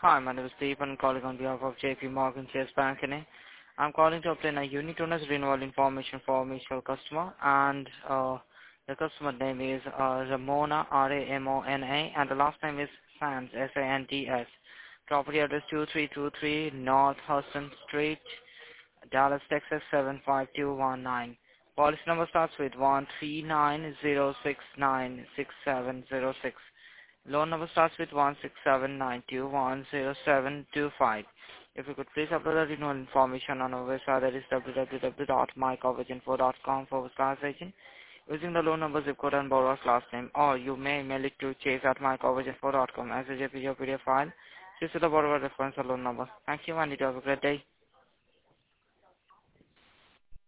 Hi, my name is Deep and I'm calling on behalf of JP Morgan Chase Bank. I'm calling to obtain a unit owner's renewal information for a mutual customer, and the customer name is Ramona, Ramona, and the last name is Sands, Sands. Property address 2323 North Hudson Street, Dallas, Texas 75219. Policy number starts with 13906967006. Loan number starts with 16792100725. If you could please upload the renewal information on our website, that is www.mycoveraginfo.com/agent, using the loan number, zip code, and borrower's last name, or you may mail it to chase@mycoveraginfo.com as a JPG or PDF file. This is the borrower reference or loan number. Thank you, and you have a great day.